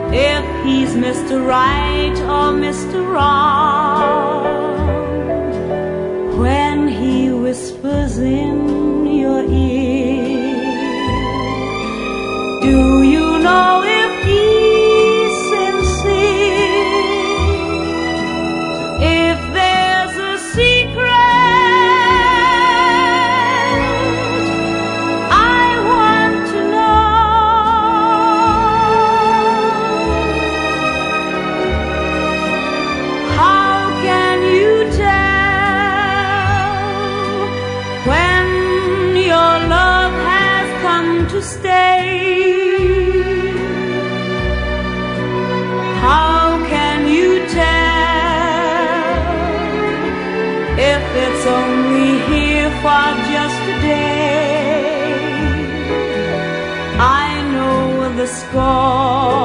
if he's Mr. Right or Mr. Wrong. When he whispers in your ear, do you know if he's sincere? If there's a secret I want to know, how can you tell when your love has come to stay? How can you tell if it's only here for just a day? I know the score.